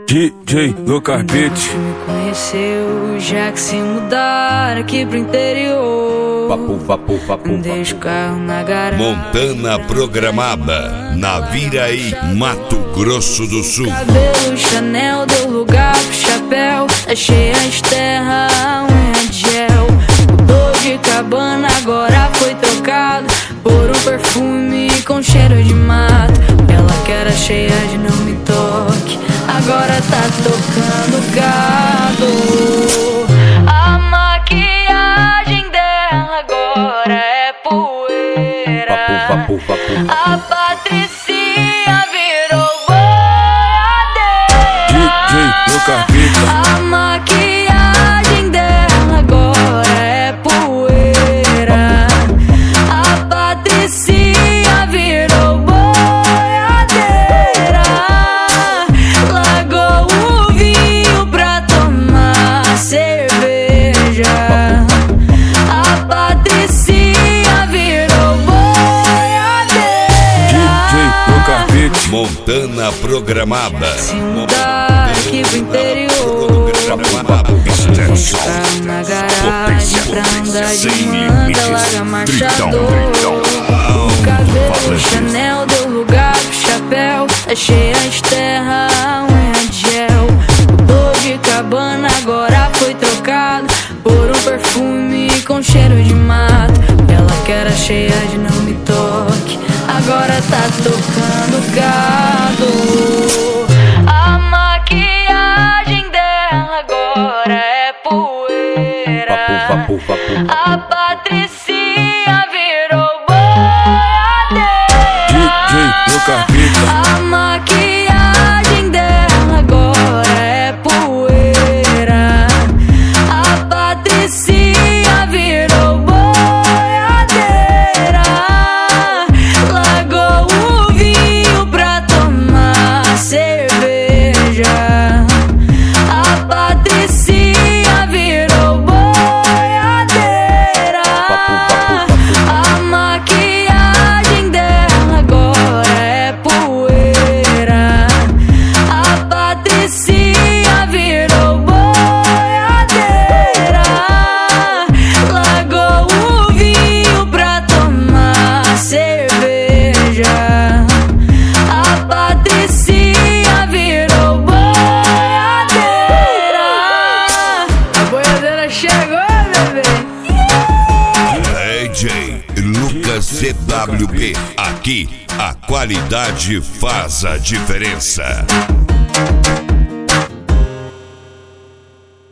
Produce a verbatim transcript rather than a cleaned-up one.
D J no carpete. Me conheceu, já que se mudar aqui pro interior. Vapo, vapo, vapo, Deixa o carro na garagem. Montana programada, Naviraí, Mato Grosso do Sul. Cabelo Chanel deu lugar pro chapéu. Tá cheia de terra, unha de gel. Mudou de cabana, agora foi trocado por um perfume com cheiro de mato. Ela que era cheia de não me toque, agora tá tocando gado. A maquiagem dela agora é poeira. vapo, vapo, vapo. A Patricinha virou D J no carpete. boiadeira. A maquiagem dela agora é poeira. A Patricinha virou boiadeira. Largou o vinho pra tomar cerveja. A Patricinha virou boiadeira. D J no carpete. Montana programada. Se mudar aqui pro interior. Carro na garagem pra andar de manda, larga marchador. O cabelo Chanel deu lugar pro chapéu. Tá cheia de terra, unha de gel. Mudou de cabana, agora foi trocado por um perfume com cheiro de mato. Ela que era cheia de não me toque, agora tá tocando gado. A maquiagem dela agora é poeira. Vapo, vapo, vapo. A Patricinha virou D J no boiadeira. carpete. A maquiagem dela agora é poeira. A Patricinha virou boiadeira. Largou o vinho pra tomar cerveja. A Patricinha virou boiadeira. A maquiagem dela agora é poeira. A Patricinha virou boiadeira. Largou o vinho pra tomar cerveja. A Patricinha virou boiadeira. A boiadeira chegou, bebê. D J Lucas C W B. Aqui a qualidade faz a diferença.